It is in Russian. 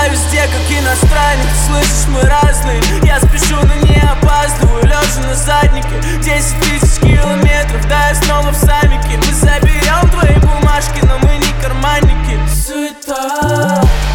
Я везде как иностранник, слышишь, мы разные. Я спешу, но не опаздываю, лежа на заднике. 10 тысяч километров, да я снова в самике. Мы заберем твои бумажки, но мы не карманники. Суета.